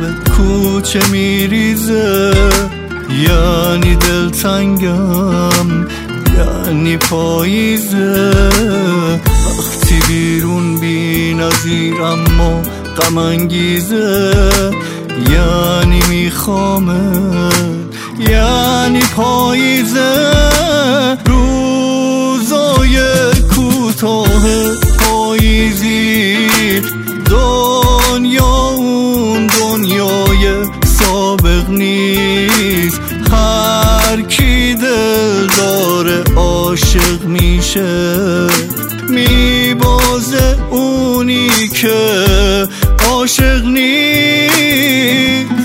کوچه میریزه، یعنی دلتنگم، یعنی پاییزه. وقتی بیرون بی نظیر اما غم انگیزه، یعنی میخوامت، یعنی پاییزه. روزای کوتاه پاییزی، دنیا اون دنیای سابق نیست. هر کی دل داره عاشق میشه، میبازه اونی که عاشق نیست.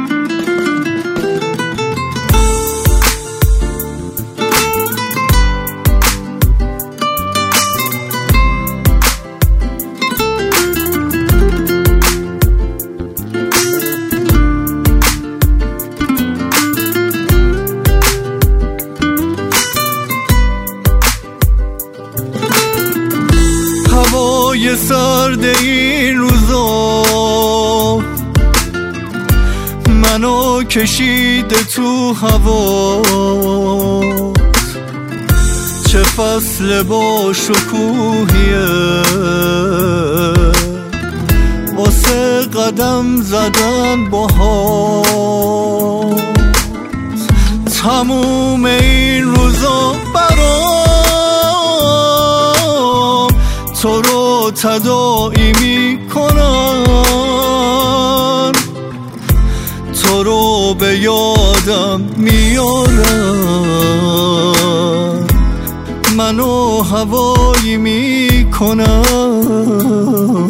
هوای سرد این روزا منو کشیده تو هوا، چه فصل با شکوهیه واسه قدم زدن باهات. تموم این روزا برام تو رو تداعی میکنن، تو رو به یادم میارن، منو هوایی میکنن.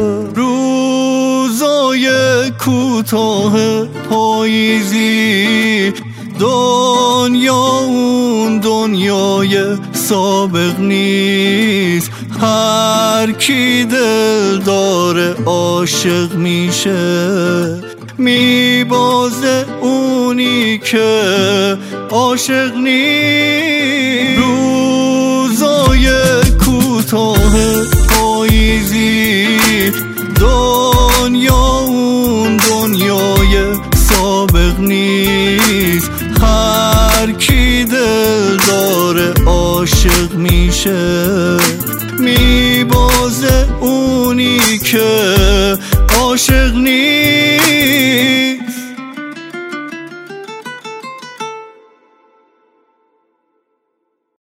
روزای کوتاه پاییزی، دنیا اون دنیای سابق نیست. هر کی دل داره عاشق میشه، میبازه اونی که عاشق نیست. روزای کوتاه پاییزی، دنیا اون دنیای سابق نیست. هر کی دل داره عاشق میشه، میبازه اونی که عاشق نیست.